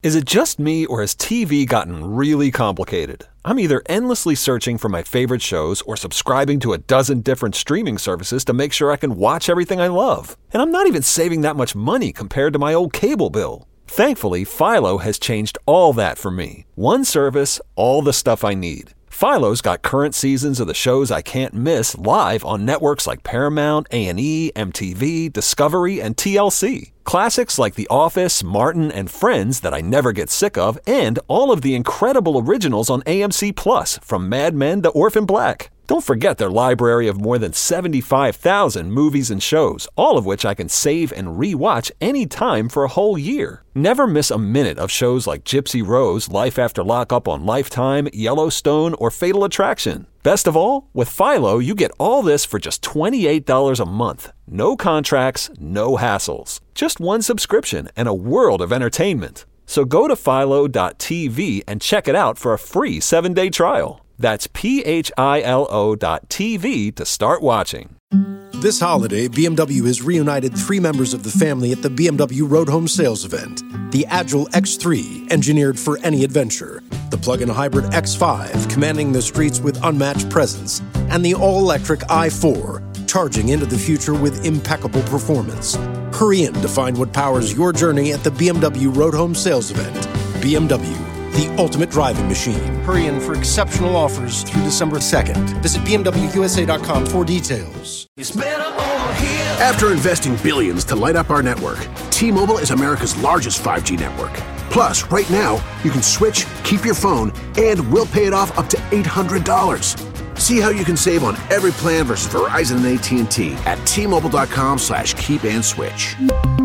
Is it just me, or has TV gotten really complicated? I'm either endlessly searching for my favorite shows or subscribing to a dozen different streaming services to make sure I can watch everything I love. And I'm not even saving that much money compared to my old cable bill. Thankfully, Philo has changed all that for me. One service, all the stuff I need. Philo's got current seasons of the shows I can't miss live on networks like Paramount, A&E, MTV, Discovery, and TLC. Classics like The Office, Martin, and Friends that I never get sick of, and all of the incredible originals on AMC+, from Mad Men to Orphan Black. Don't forget their library of more than 75,000 movies and shows, all of which I can save and re-watch anytime for a whole year. Never miss a minute of shows like Gypsy Rose, Life After Lockup on Lifetime, Yellowstone, or Fatal Attraction. Best of all, with Philo, you get all this for just $28 a month. No contracts, no hassles. Just one subscription and a world of entertainment. So go to philo.tv and check it out for a free 7-day trial. That's philo.tv to start watching. This holiday, BMW has reunited 3 members of the family at the BMW Road Home Sales event. The Agile X3, engineered for any adventure. The plug-in hybrid X5, commanding the streets with unmatched presence. And the all-electric i4, charging into the future with impeccable performance. Hurry in to find what powers your journey at the BMW Road Home Sales event. BMW, the ultimate driving machine. Hurry in for exceptional offers through December 2nd. Visit BMWUSA.com for details. After investing billions to light up our network, T-Mobile is America's largest 5G network. Plus, right now, you can switch, keep your phone, and we'll pay it off up to $800. See how you can save on every plan versus Verizon and AT&T at T-Mobile.com/keep-and-switch.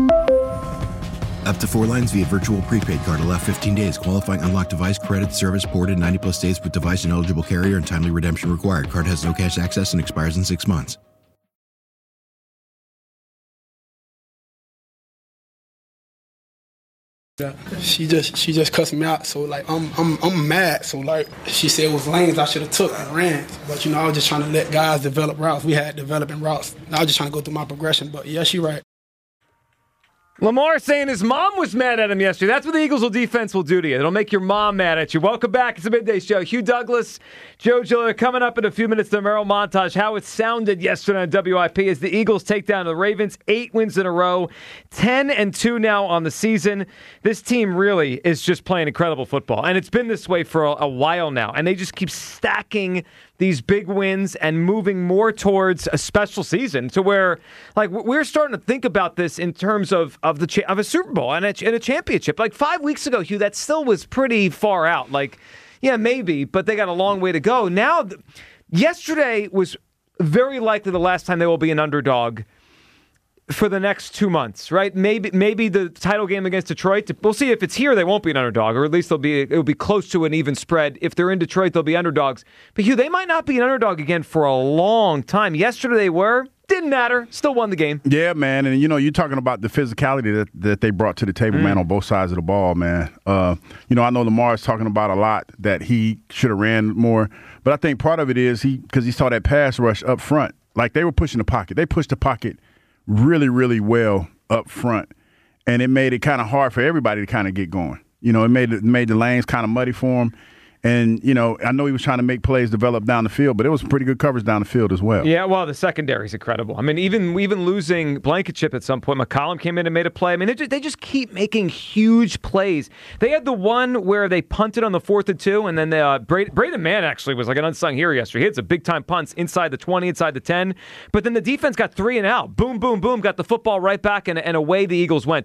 Up to 4 lines via virtual prepaid card. Allow 15 days. Qualifying unlocked device credit service ported 90+ days with device and eligible carrier and timely redemption required. Card has no cash access and expires in 6 months. She just cussed me out, so like I'm mad. So like she said it was lanes I should have took and ran, but I was just trying to let guys develop routes. We had developing routes. I was just trying to go through my progression. But yeah, she right. Lamar saying his mom was mad at him yesterday. That's what the Eagles' defense will do to you. It'll make your mom mad at you. Welcome back. It's a Midday Show. Hugh Douglas, Joe Gillett, coming up in a few minutes. The Merrill montage. How it sounded yesterday on WIP as the Eagles take down the Ravens. 8 wins in a row. 10-2 now on the season. This team really is just playing incredible football. And it's been this way for a while now. And they just keep stacking these big wins and moving more towards a special season to where, like, we're starting to think about this in terms of a Super Bowl and a championship. Like 5 weeks ago, Hugh, that still was pretty far out. Like, yeah, maybe, but they got a long way to go. Now, yesterday was very likely the last time they will be an underdog for the next 2 months, right? Maybe the title game against Detroit. We'll see if it's here. They won't be an underdog, or at least it'll be close to an even spread. If they're in Detroit, they'll be underdogs. But Hugh, they might not be an underdog again for a long time. Yesterday they were. Didn't matter. Still won the game. Yeah, man. And, you're talking about the physicality that they brought to the table, man, on both sides of the ball, man. I know Lamar's talking about a lot that he should have ran more. But I think part of it is because he saw that pass rush up front. Like, they were pushing the pocket. They pushed the pocket really, really well up front. And it made it kind of hard for everybody to kind of get going. It made the lanes kind of muddy for him. And, I know he was trying to make plays develop down the field, but it was pretty good coverage down the field as well. Yeah, well, the secondary is incredible. I mean, even losing Blankenship at some point, McCollum came in and made a play. I mean, they just keep making huge plays. They had the one where they punted on the 4th and 2, and then Braden Mann actually was like an unsung hero yesterday. He had some big-time punts inside the 20, inside the 10. But then the defense got 3 and out. Boom, boom, boom, got the football right back, and away the Eagles went.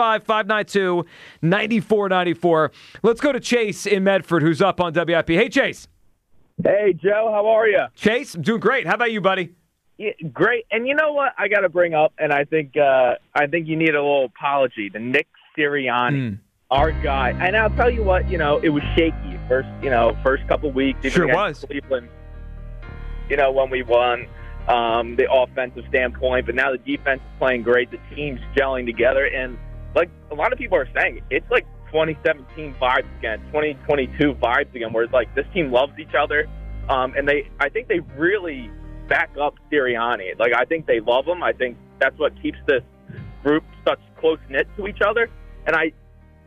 215-592-9494. Let's go to Chase in Medford, who's up on WIP. Hey, Chase. Hey, Joe. How are you? Chase, I'm doing great. How about you, buddy? Yeah, great. And you know what I got to bring up, and I think you need a little apology to Nick Sirianni, our guy. And I'll tell you what, it was shaky first couple weeks. Sure was. Cleveland, when we won the offensive standpoint, but now the defense is playing great. The team's gelling together, and like a lot of people are saying, it's like 2017 vibes again, 2022 vibes again, where it's like this team loves each other, and I think they really back up Sirianni. Like, I think they love him. I think that's what keeps this group such close knit to each other. And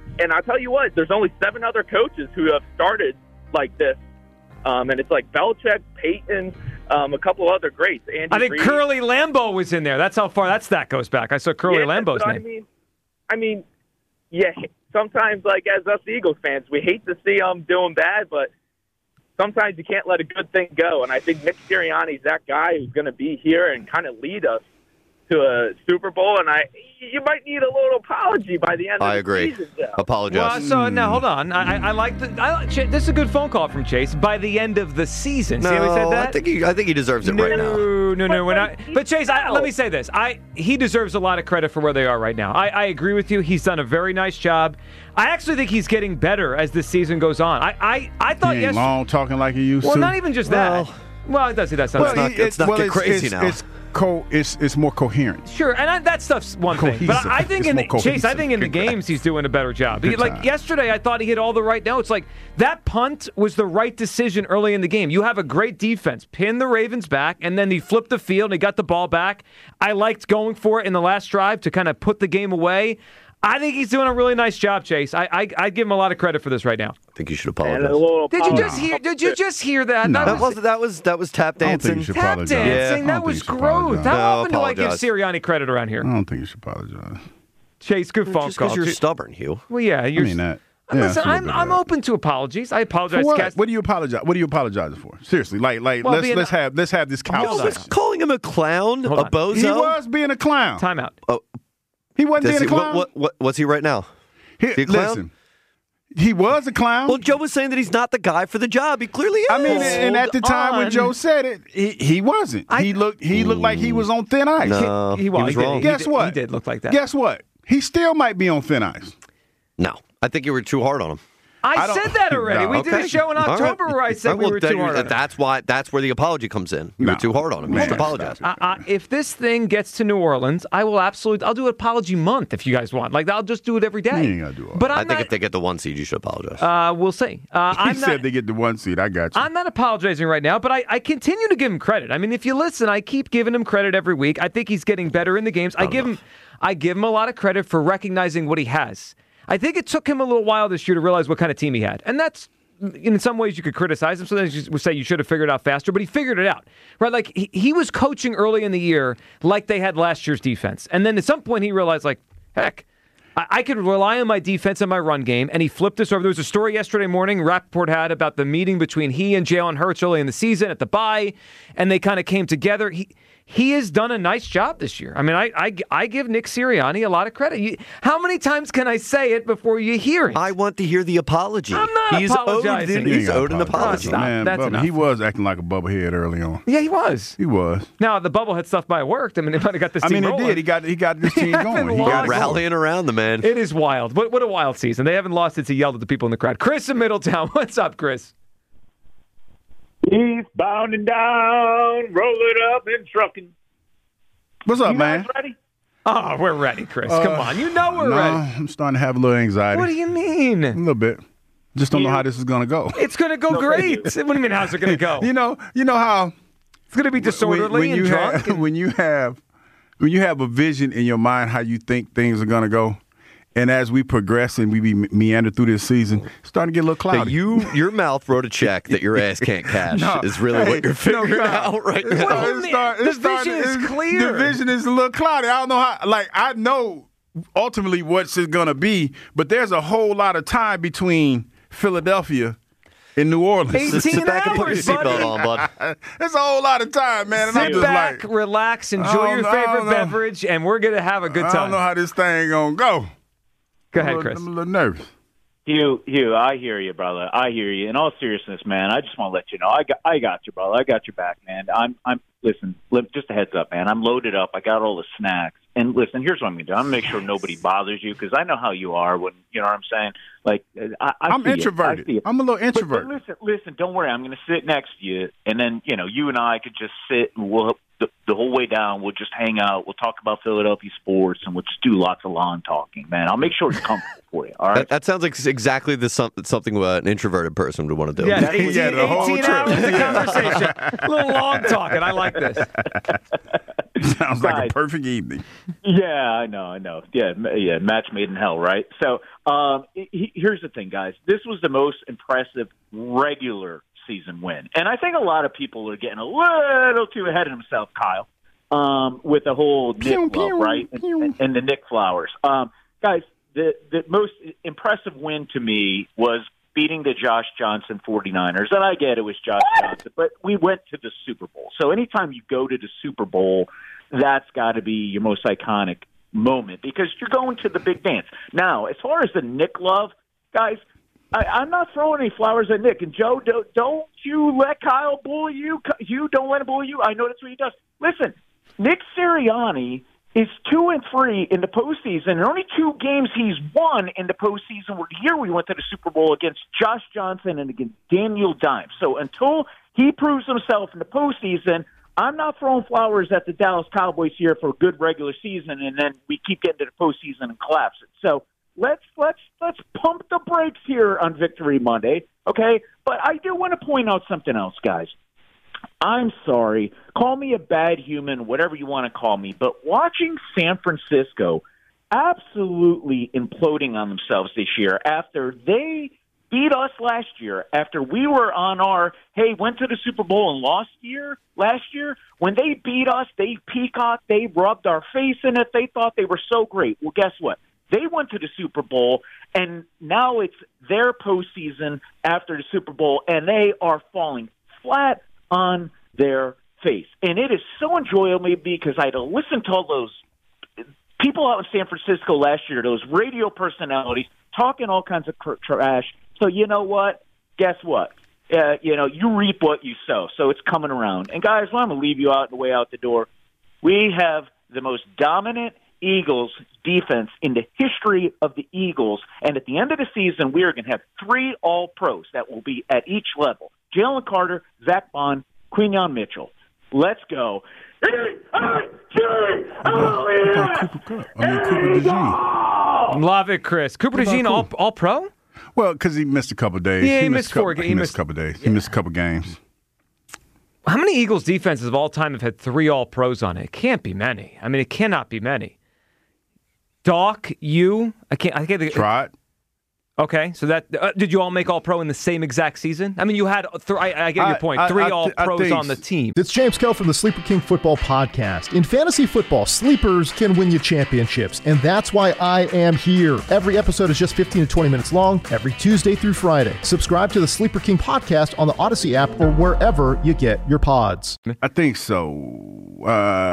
And I'll tell you what, there's only 7 other coaches who have started like this. And it's like Belichick, Peyton, a couple other greats. Andy I think Reid. Curly Lambeau was in there. That's how far that stat goes back. I saw Curly Lambeau's name. I mean, yeah, sometimes, like, as us Eagles fans, we hate to see them doing bad, but sometimes you can't let a good thing go. And I think Nick Sirianni's that guy who's going to be here and kind of lead us to a Super Bowl. And you might need a little apology by the end of the season. Though. Apologize. Well, so now hold on. I like this is a good phone call from Chase. By the end of the season. See how he said that? I think he deserves it right now. No, we're not. But Chase, let me say this. He deserves a lot of credit for where they are right now. I agree with you. He's done a very nice job. I actually think he's getting better as the season goes on. I thought he ain't long talking like he used to. Well, not even just that. Well, it does. That's not. Let's not get crazy now. It's more coherent. Sure, and that stuff's one thing. But I think in the games he's doing a better job. Like yesterday, I thought he hit all the right notes. Like that punt was the right decision early in the game. You have a great defense, pin the Ravens back, and then he flipped the field and he got the ball back. I liked going for it in the last drive to kind of put the game away. I think he's doing a really nice job, Chase. I give him a lot of credit for this right now. I think you should apologize. Did you just hear that? No. That was tap dancing. Tap dancing. That was growth. How often do I give Sirianni credit around here? I don't think you should apologize. Chase, good phone call. Just because you're stubborn, Hugh. Well, yeah, I mean that. Listen, I'm open to apologies. I apologize. What do you apologize? What are you apologizing for? Seriously, let's have this conversation. Calling him a clown, a bozo. He was being a clown. Time out. Oh. He wasn't being a clown. What's he right now? Is he a clown? Listen, he was a clown. Well, Joe was saying that he's not the guy for the job. He clearly is. I mean, and at the time when Joe said it, he wasn't. He looked like he was on thin ice. No, he was wrong. Guess what? He did look like that. Guess what? He still might be on thin ice. No, I think you were too hard on him. I said that already. We did a show in October where I said we were too hard on him. That's where the apology comes in. You were too hard on him. You should apologize. If this thing gets to New Orleans, I'll do an apology month if you guys want. Like, I'll just do it every day. You ain't gotta do all but I think if they get the 1 seed, you should apologize. We'll see. He said they get the 1 seed. I got you. I'm not apologizing right now, but I continue to give him credit. I mean, if you listen, I keep giving him credit every week. I think he's getting better in the games. I give him a lot of credit for recognizing what he has. I think it took him a little while this year to realize what kind of team he had. And that's, in some ways, you could criticize him. Sometimes you would say you should have figured it out faster, but he figured it out. Right? Like, he was coaching early in the year like they had last year's defense. And then at some point he realized, like, heck, I could rely on my defense and my run game, and he flipped this over. There was a story yesterday morning Rappaport had about the meeting between he and Jalen Hurts early in the season at the bye, and they kind of came together. He has done a nice job this year. I mean, I give Nick Sirianni a lot of credit. How many times can I say it before you hear it? I want to hear the apology. I'm not apologizing. He's owed an apology. Stop. Man, That's enough. He was acting like a bubblehead early on. Yeah, he was. He was. Now, the bubblehead stuff might have worked. I mean, it might have got this team rolling. It did. He got this team going. He got rallying around the man. It is wild. What a wild season. They haven't lost since he yelled at the people in the crowd. Chris in Middletown. What's up, Chris? He's bounding down, roll it up and trucking. What's up, man? Ready? Oh, we're ready, Chris. Come on. You know we're ready. I'm starting to have a little anxiety. What do you mean? A little bit. Just don't know how this is going to go. It's going to go great. What do you mean, how's it going to go? You know how it's going to be disorderly and drunk. When you have a vision in your mind how you think things are going to go, and as we progress and we meander through this season, it's starting to get a little cloudy. Your mouth wrote a check that your ass can't cash is really what you're figuring out right now. The vision is clear. The vision is a little cloudy. I don't know how. Like, I know ultimately what's it going to be, but there's a whole lot of time between Philadelphia and New Orleans. 18 Sit back and put your seatbelt on, bud. There's a whole lot of time, man. And Sit back, relax, enjoy your favorite beverage, and we're going to have a good time. I don't know how this thing going to go. Go ahead, Chris. I'm a little nervous. Hugh, I hear you, brother. I hear you. In all seriousness, man, I just want to let you know, I got you, brother. I got your back, man. Listen, just a heads up, man. I'm loaded up. I got all the snacks. And listen, here's what I'm going to do. I'm going to make sure nobody bothers you because I know how you are when, you know what I'm saying? Like, I'm introverted. I'm a little introvert. But listen, don't worry. I'm going to sit next to you. And then, you and I could just sit and we'll the whole way down, we'll just hang out. We'll talk about Philadelphia sports, and we'll just do lots of lawn talking, man. I'll make sure it's comfortable for you, all right? That sounds like exactly something an introverted person would want to do. Yeah, 18 hours of conversation. A little long talking. I like this. Sounds like a perfect evening. Yeah, I know. Yeah, match made in hell, right? So, Here's the thing, guys. This was the most impressive regular season win. And I think a lot of people are getting a little too ahead of themselves, Kyle, with the whole Nick love, right? And the Nick Flowers. Guys, the most impressive win to me was beating the Josh Johnson 49ers. And I get it was Josh Johnson, but we went to the Super Bowl. So anytime you go to the Super Bowl, that's got to be your most iconic moment because you're going to the big dance. Now, as far as the Nick love, guys, I'm not throwing any flowers at Nick. And Joe, don't you let Kyle bully you. You don't let him bully you. I know that's what he does. Listen, Nick Sirianni is 2-3 in the postseason, and only 2 games he's won in the postseason were the year we went to the Super Bowl against Josh Johnson and against Daniel Dimes. So until he proves himself in the postseason, I'm not throwing flowers at the Dallas Cowboys here for a good regular season, and then we keep getting to the postseason and collapse it. So let's pump the brakes here on Victory Monday, okay? But I do want to point out something else, guys. I'm sorry. Call me a bad human, whatever you want to call me. But watching San Francisco absolutely imploding on themselves this year after they beat us last year, after we were on our, went to the Super Bowl and lost last year, when they beat us, they peacocked, they rubbed our face in it, they thought they were so great. Well, guess what? They went to the Super Bowl, and now it's their postseason after the Super Bowl, and they are falling flat on their face. And it is so enjoyable because I had to listen to all those people out in San Francisco last year, those radio personalities, talking all kinds of trash. So you know what? Guess what? You reap what you sow. So it's coming around. And, guys, I'm going to leave you out on the way out the door. We have the most dominant Eagles defense in the history of the Eagles. And at the end of the season, we are going to have 3 All-Pros that will be at each level. Jalen Carter, Zach Bond, Quinyon Mitchell. Let's go. Cooper DeJean. Love it, Chris. Cooper DeJean, all pro? Well, because he missed a couple of days. Yeah, he missed 4 games. He missed a couple of days. He missed a couple of games. How many Eagles defenses of all time have had 3 All-Pros on it? It can't be many. I mean, it cannot be many. Doc, you, I can't. Try it. Okay, so that did you all make All-Pro in the same exact season? I mean, you had I get your point. 3 All-Pros on the team. It's James Kell from the Sleeper King Football Podcast. In fantasy football, sleepers can win you championships, and that's why I am here. Every episode is just 15 to 20 minutes long, every Tuesday through Friday. Subscribe to the Sleeper King Podcast on the Odyssey app or wherever you get your pods. I think so.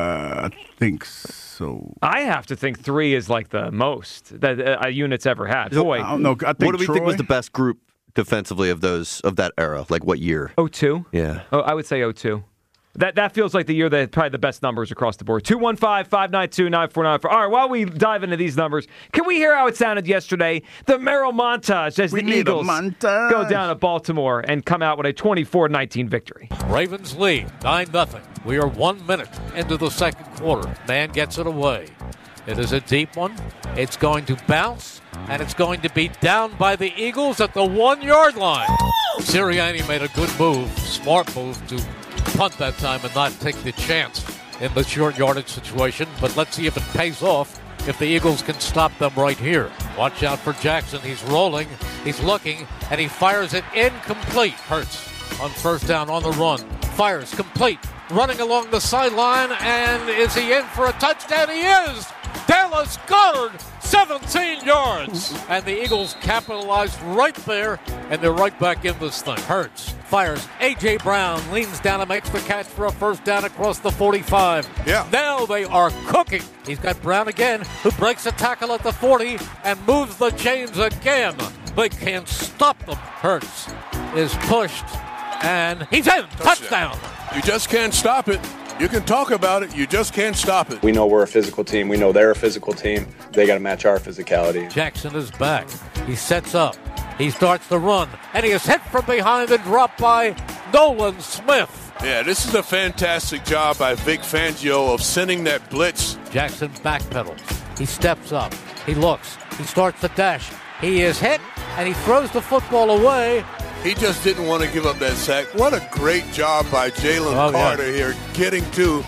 I have to think 3 is like the most that a unit's ever had. Boy, I don't know. I think what do we think was the best group defensively of that era? Like what year? 02? Yeah. Oh, I would say 02. That feels like the year that had probably the best numbers across the board. 215-592-9494. All right, while we dive into these numbers, can we hear how it sounded yesterday? The Merrill montage as the Eagles go down to Baltimore and come out with a 24-19 victory. Ravens lead 9-0. We are 1 minute into the second quarter. Man gets it away. It is a deep one. It's going to bounce, and it's going to be down by the Eagles at the 1-yard line. Sirianni made a good move, smart move to punt that time and not take the chance in the short yardage situation. But let's see if it pays off, if the Eagles can stop them right here. Watch out for Jackson. He's rolling. He's looking, and he fires it incomplete. Hurts on first down on the run. Fires complete. Running along the sideline, and is he in for a touchdown? He is! Dallas Goedert, 17 yards. And the Eagles capitalized right there, and they're right back in this thing. Hurts fires. A.J. Brown leans down and makes the catch for a first down across the 45. Yeah. Now they are cooking. He's got Brown again, who breaks a tackle at the 40 and moves the chains again. They can't stop them. Hurts is pushed, and he's in. Touchdown. You just can't stop it. You can talk about it. You just can't stop it. We know we're a physical team. We know they're a physical team. They got to match our physicality. Jackson is back. He sets up. He starts to run. And he is hit from behind and dropped by Nolan Smith. Yeah, this is a fantastic job by Vic Fangio of sending that blitz. Jackson backpedals. He steps up. He looks. He starts to dash. He is hit, and he throws the football away. He just didn't want to give up that sack. What a great job by Jalen Carter here getting to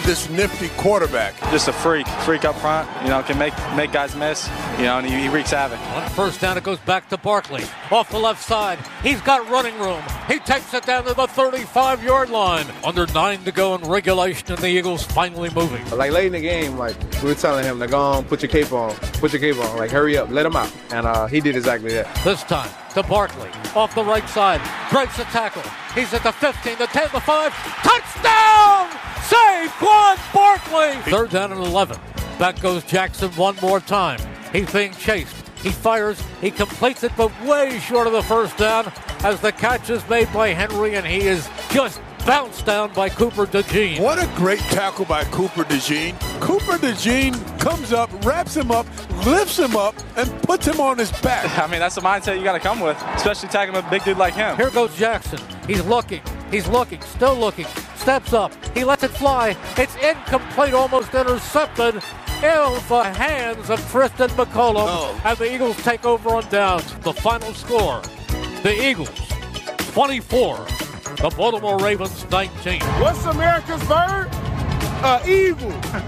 this nifty quarterback? Just a freak up front. Can make guys miss. And he wreaks havoc. On first down, it goes back to Barkley off the left side. He's got running room. He takes it down to the 35-yard line. Under 9 to go in regulation, and the Eagles finally moving. Like late in the game, like we were telling him to go on, put your cape on, like hurry up, let him out, and he did exactly that. This time to Barkley off the right side, breaks a tackle. He's at the 15, the 10, the 5, touchdown! Saquon Barkley! Third down and 11. Back goes Jackson one more time. He's being chased. He fires. He completes it, but way short of the first down as the catch is made by Henry, and he is just bounced down by Cooper DeJean. What a great tackle by Cooper DeJean. Cooper DeJean comes up, wraps him up, lifts him up, and puts him on his back. I mean, that's the mindset you got to come with, especially tackling a big dude like him. Here goes Jackson. He's looking, still looking, steps up. He lets it fly. It's incomplete, almost intercepted. In the hands of Tristan McCollum, and the Eagles take over on downs. The final score, the Eagles 24, the Baltimore Ravens 19. What's America's bird? Eagle.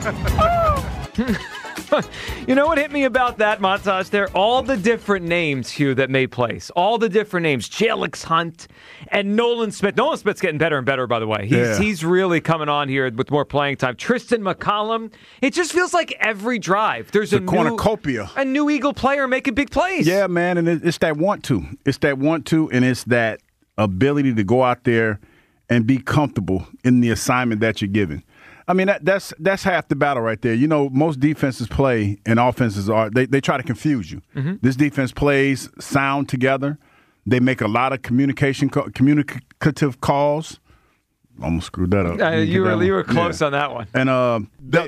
You know what hit me about that montage there? All the different names, Hugh, that made plays. All the different names. Jalix Hunt and Nolan Smith. Nolan Smith's getting better and better, by the way. He's really coming on here with more playing time. Tristan McCollum. It just feels like every drive there's a cornucopia. A new Eagle player making big plays. Yeah, man, and it's that want to. It's that want to, and it's that ability to go out there and be comfortable in the assignment that you're given. I mean, that's half the battle right there. Most defenses play and offenses they try to confuse you. Mm-hmm. This defense plays sound together. They make a lot of communicative calls. Almost screwed that up. You were close on that one. And they're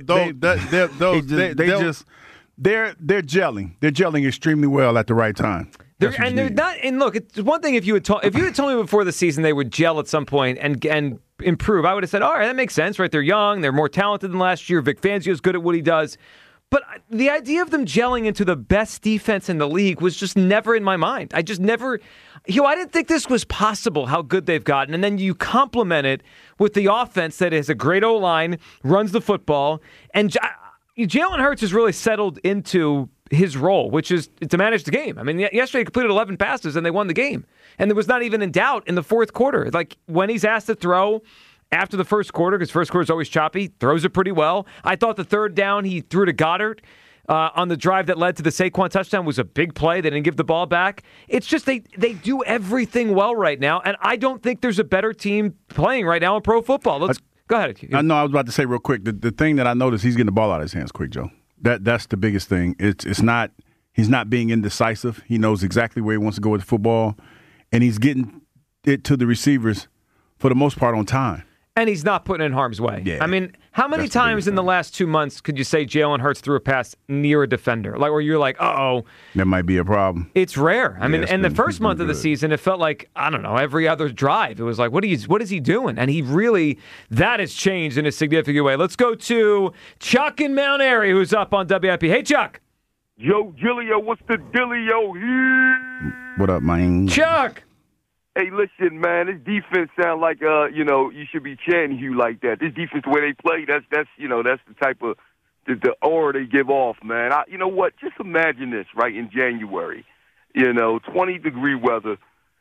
gelling. They're gelling extremely well at the right time. They're not. And look, it's one thing if you had told me before the season they would gel at some point and improve, I would have said, all right, that makes sense, right? They're young, they're more talented than last year. Vic Fangio is good at what he does. But the idea of them gelling into the best defense in the league was just never in my mind. I just never, I didn't think this was possible, how good they've gotten. And then you complement it with the offense that has a great O-line, runs the football, and Jalen Hurts has really settled into his role, which is to manage the game. I mean, yesterday he completed 11 passes and they won the game. And there was not even in doubt in the fourth quarter. Like, when he's asked to throw after the first quarter, because first quarter is always choppy, throws it pretty well. I thought the third down he threw to Goddard on the drive that led to the Saquon touchdown was a big play. They didn't give the ball back. It's just they do everything well right now, and I don't think there's a better team playing right now in pro football. Go ahead. I know I was about to say real quick, the thing that I noticed, he's getting the ball out of his hands quick, Joe. That's the biggest thing. It's not he's not being indecisive. He knows exactly where he wants to go with the football, and he's getting it to the receivers for the most part on time. And he's not putting in harm's way. Yeah, I mean, how many times in the last 2 months could you say Jalen Hurts threw a pass near a defender? Like, where you're like, uh-oh. That might be a problem. It's rare. I mean, and the first month of the season, it felt like, I don't know, every other drive. It was like, what is he doing? And he really, that has changed in a significant way. Let's go to Chuck in Mount Airy, who's up on WIP. Hey, Chuck. Yo, Gillio, what's the dealio here? What up, man? Chuck. Hey, listen, man, this defense sound like, you should be chanting you like that. This defense, the way they play, that's the type of, the aura they give off, man. You know what? Just imagine this, right, in January. 20-degree weather,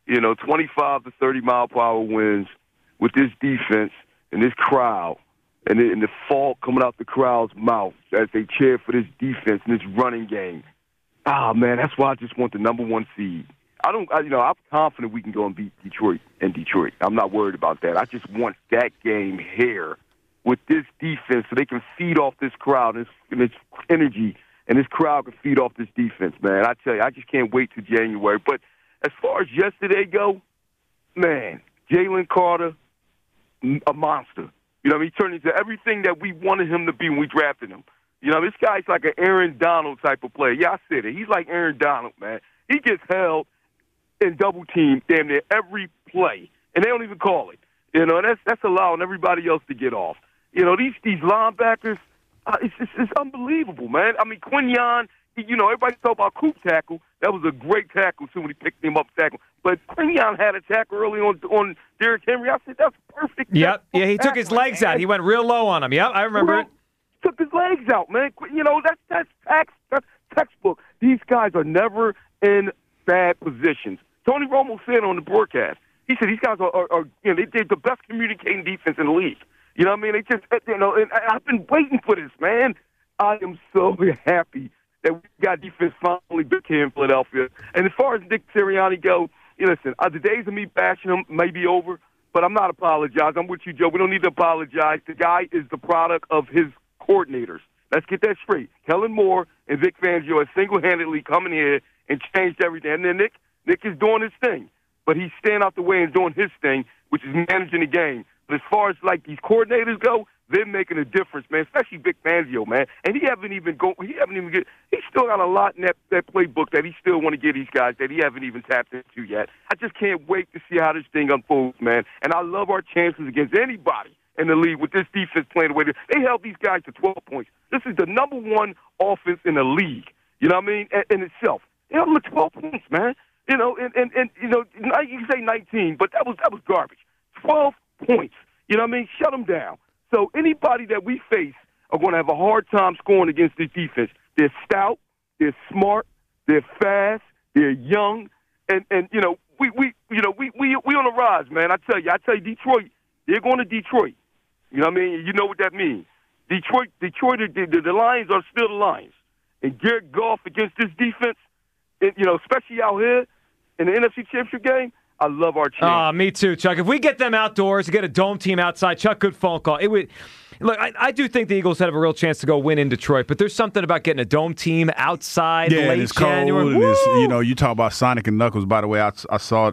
25 to 30-mile-per-hour winds with this defense and this crowd and the fog coming out the crowd's mouth as they cheer for this defense and this running game. Man, that's why I just want the number one seed. I'm confident we can go and beat Detroit in Detroit. I'm not worried about that. I just want that game here with this defense so they can feed off this crowd and its energy, and this crowd can feed off this defense, man. I tell you, I just can't wait till January. But as far as yesterday go, man, Jalen Carter, a monster. He turned into everything that we wanted him to be when we drafted him. This guy's like an Aaron Donald type of player. Yeah, I said it. He's like Aaron Donald, man. He gets held and double team damn near every play, and they don't even call it. That's allowing everybody else to get off. These linebackers, it's unbelievable, man. I mean, Quinyon everybody talk about Coop tackle. That was a great tackle, too, when he picked him up tackle. But Quinion had a tackle early on Derrick Henry. I said, that's perfect. Yep. Yeah, he took his legs out. He went real low on him. Yep, I remember it. Took his legs out, man. That's textbook. These guys are never in bad positions. Tony Romo said on the broadcast, he said these guys are they're the best communicating defense in the league. You know what I mean? They just, and I've been waiting for this, man. I am so happy that we got defense finally back here in Philadelphia. And as far as Nick Sirianni go, listen, the days of me bashing him may be over, but I'm not apologizing. I'm with you, Joe. We don't need to apologize. The guy is the product of his coordinators. Let's get that straight. Kellen Moore and Vic Fangio are single-handedly coming here and changed everything. And then Nick is doing his thing, but he's staying out the way and doing his thing, which is managing the game. But as far as like these coordinators go, they're making a difference, man. Especially Vic Fangio, man. And he still got a lot in that playbook that he still want to get these guys that he haven't even tapped into yet. I just can't wait to see how this thing unfolds, man. And I love our chances against anybody in the league with this defense playing the way they held these guys to 12 points. This is the number one offense in the league. You know what I mean? In itself, they held them to 12 points, man. And you can say 19, but that was garbage. 12 points. You know what I mean? Shut them down. So anybody that we face are going to have a hard time scoring against this defense. They're stout, they're smart, they're fast, they're young, and we on the rise, man. I tell you, Detroit, they're going to Detroit. You know what I mean? You know what that means. Detroit, the Lions are still the Lions. And Garrett Goff against this defense, especially out here in the NFC Championship game, I love our chance. Me too, Chuck. If we get them outdoors, get a dome team outside, Chuck, good phone call. It would. Look, I do think the Eagles have a real chance to go win in Detroit, but there's something about getting a dome team outside late and it's cold. January. And it's, you talk about Sonic and Knuckles. By the way, I saw.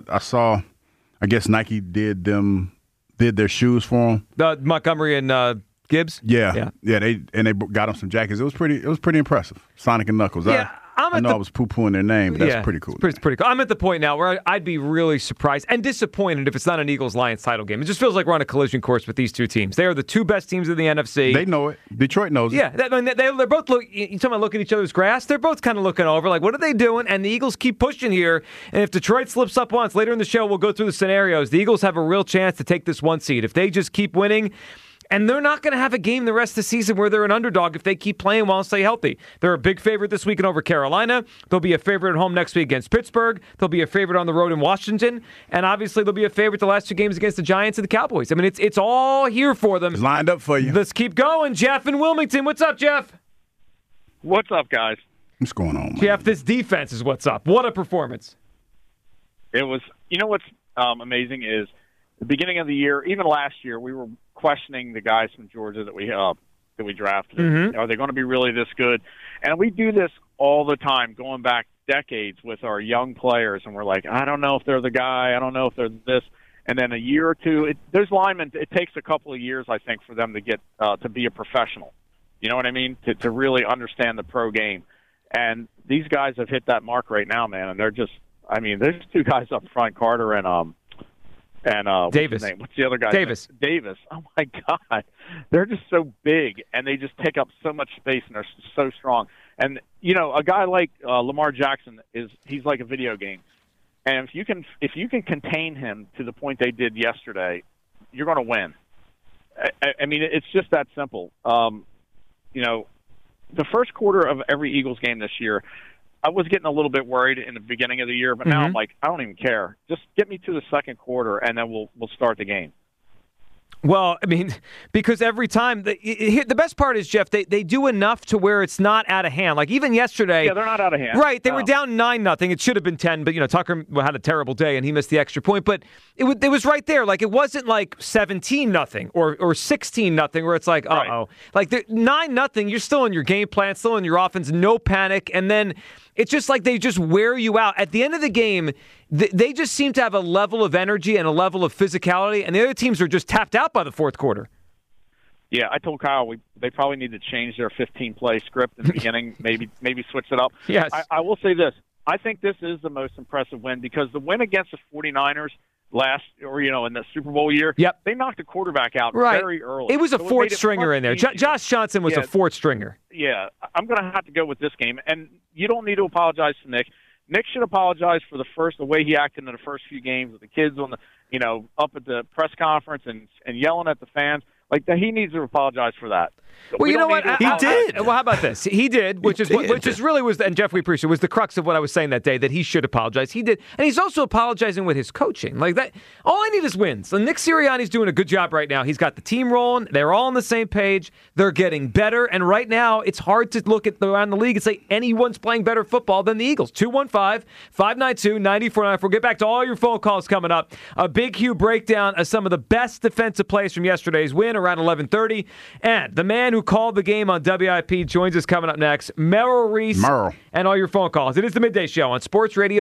I guess Nike did their shoes for them. The Montgomery and Gibbs. Yeah. They got them some jackets. It was pretty impressive. Sonic and Knuckles. Yeah. I know I was poo-pooing their name, but that's pretty cool. It's pretty cool. I'm at the point now where I'd be really surprised and disappointed if it's not an Eagles-Lions title game. It just feels like we're on a collision course with these two teams. They are the two best teams in the NFC. They know it. Detroit knows it. Yeah, they're both you talking about looking at each other's grass? They're both kind of looking over, like, what are they doing? And the Eagles keep pushing here. And if Detroit slips up once, later in the show, we'll go through the scenarios. The Eagles have a real chance to take this one seed. If they just keep winning. And they're not going to have a game the rest of the season where they're an underdog if they keep playing well and stay healthy. They're a big favorite this weekend over Carolina. They'll be a favorite at home next week against Pittsburgh. They'll be a favorite on the road in Washington. And obviously they'll be a favorite the last two games against the Giants and the Cowboys. I mean, it's all here for them. It's lined up for you. Let's keep going. Jeff in Wilmington. What's up, Jeff? What's up, guys? What's going on, man? Jeff, this defense is what's up. What a performance. It was, what's amazing is the beginning of the year, even last year, we were questioning the guys from Georgia that we drafted. Mm-hmm. Are they going to be really this good? And we do this all the time, going back decades with our young players, and we're like, I don't know if they're the guy. I don't know if they're this. And then a year or two, there's linemen. It takes a couple of years, I think, for them to get to be a professional. You know what I mean? To really understand the pro game. And these guys have hit that mark right now, man. And they're just, there's two guys up front, Carter and Davis. What's his name? What's the other guy? Davis. Oh my God, they're just so big and they just take up so much space and they're so strong. And a guy like Lamar Jackson he's like a video game. And if you can contain him to the point they did yesterday, you're going to win. I mean, it's just that simple. The first quarter of every Eagles game this year, I was getting a little bit worried in the begining of the year, but now I'm like, I don't even care. Just get me to the second quarter, and then we'll start the game. Well, because every time the best part is, Jeff, they do enough to where it's not out of hand. Like even yesterday, yeah, they're not out of hand. Right, they were down 9-0. It should have been 10, but Tucker had a terrible day and he missed the extra point. But it was right there. Like it wasn't like 17-0 or 16-0 where it's like, uh-oh. Like 9-0, you're still in your game plan, still in your offense, no panic, and then it's just like they just wear you out. At the end of the game, they just seem to have a level of energy and a level of physicality, and the other teams are just tapped out by the fourth quarter. Yeah, I told Kyle they probably need to change their 15-play script in the beginning, maybe switch it up. Yes. I will say this. I think this is the most impressive win because the win against the 49ers in the Super Bowl year. Yep. They knocked the quarterback out right. very early. It was a So fourth made it stringer much in there. easier. Josh Johnson was a fourth stringer. Yeah, I'm going to have to go with this game. And you don't need to apologize to Nick. Nick should apologize for the way he acted in the first few games with the kids on the, up at the press conference and yelling at the fans. Like that, he needs to apologize for that. Well, you know what? He did. Well, how about this? He did, which is really was, and Jeff, we appreciate, was the crux of what I was saying that day, that he should apologize. He did, and he's also apologizing with his coaching. Like that, all I need is wins. So Nick Sirianni's doing a good job right now. He's got the team rolling. They're all on the same page. They're getting better, and right now it's hard to look around the league and say anyone's playing better football than the Eagles. 215-592-9494. We'll get back to all your phone calls coming up. A Big Hugh breakdown of some of the best defensive plays from yesterday's win around 11:30, and the man who called the game on WIP joins us coming up next. Merrill Reese and all your phone calls. It is the Midday Show on Sports Radio